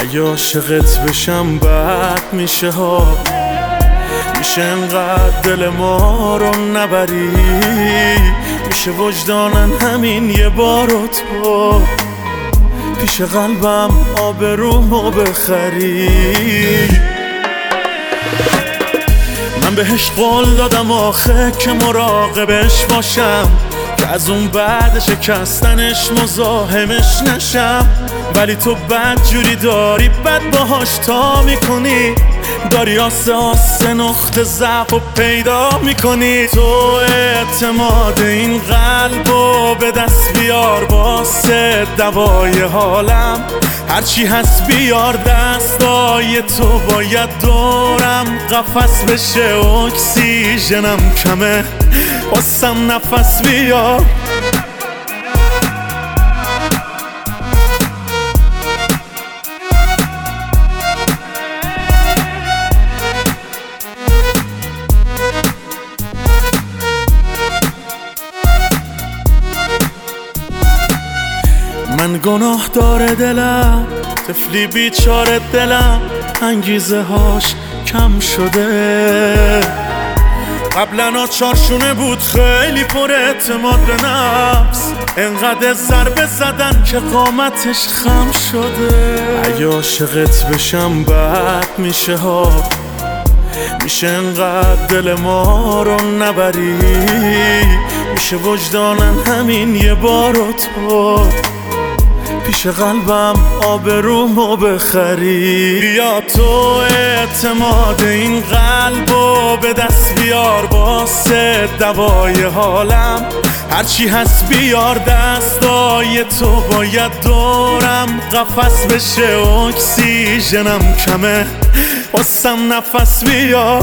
اگه عاشقت بشم بد میشه ها، میشه انقدر دل ما رو نبری، میشه وجدانن همین یه بارو تو پیش قلبم آبرومو بخری. من بهش قول دادم آخه که مراقبش باشم، که از اون بعد شکستنش مزاحمش نشم، ولی تو بد جوری داری بد باهاش تا میکنی، داری آسه آسه نقطه ضعف و پیدا میکنی. تو اعتماد این قلبو به دست بیار واسه دوای حالم، هرچی هست بیار دستای تو باید دورم قفس بشه، اکسیژنم کمه واسم نفس بیار. من گناه داره دلم، طفلی بیچاره دلم، انگیزه هاش کم شده. قبلا چارشونه بود خیلی پر اعتماد به نفس، انقدر ضربه زدن که قامتش خم شده. اگه عاشقت بشم بد میشه ها، میشه انقدر دل ما رو نبری، میشه وجدانن همین یه بارو تو پیش قلبم آبرومو بخری. بیا تو اعتماد این قلبو به دست بیار واسه دوای حالم، هرچی هست بیار دستای تو باید دورم قفس بشه، اکسیژنم کمه واسم نفس بیار.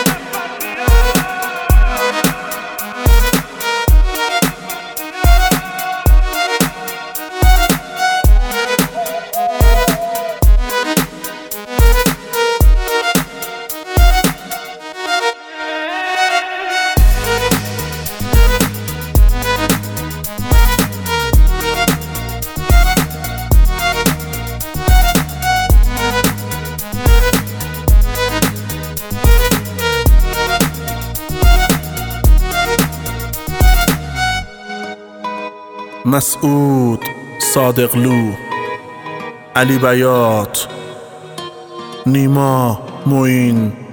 مسعود صادقلو، علی بیات، نیما موین.